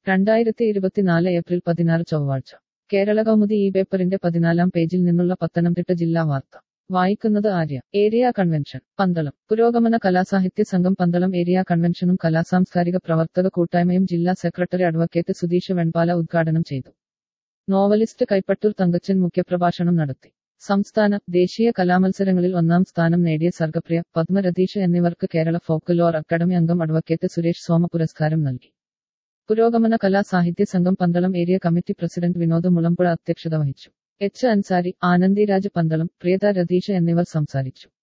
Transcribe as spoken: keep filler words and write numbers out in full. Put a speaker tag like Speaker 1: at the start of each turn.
Speaker 1: രണ്ടായിരത്തി ഇരുപത്തിനാല് ഏപ്രിൽ പതിനാറ് ചൊവ്വാഴ്ച കേരള കൗമുദി ഈ പേപ്പറിന്റെ പതിനാലാം പേജിൽ നിന്നുള്ള പത്തനംതിട്ട ജില്ലാ വാർത്ത വായിക്കുന്നത് ആര്യ. Area convention Pandalam. പുരോഗമന കലാസാഹിത്യ സംഘം പന്തളം ഏരിയ കൺവെൻഷനും കലാസാംസ്കാരിക പ്രവർത്തക കൂട്ടായ്മയും ജില്ലാ സെക്രട്ടറി അഡ്വക്കേറ്റ് സുധീഷ് വെൺപാല ഉദ്ഘാടനം ചെയ്തു. നോവലിസ്റ്റ് കൈപ്പട്ടൂർ തങ്കച്ചൻ മുഖ്യപ്രഭാഷണം നടത്തി. സംസ്ഥാന, ദേശീയ കലാമത്സരങ്ങളിൽ ഒന്നാം സ്ഥാനം നേടിയ സർഗപ്രിയ, പത്മ രതീഷ് എന്നിവർക്ക് കേരള ഫോക്ക് ലോർ അക്കാദമി അംഗം അഡ്വക്കേറ്റ് സുരേഷ് സോമ പുരസ്കാരം നൽകി. Purogamana Kala Sahitya Sangham Pandalam area committee president Vinod Mulampuzha അധ്യക്ഷത വഹിച്ചു. എച്ച് അൻസാരി, ആനന്ദിരാജ് പന്തളം, പ്രിയത രതീഷ് എന്നിവർ സംസാരിച്ചു.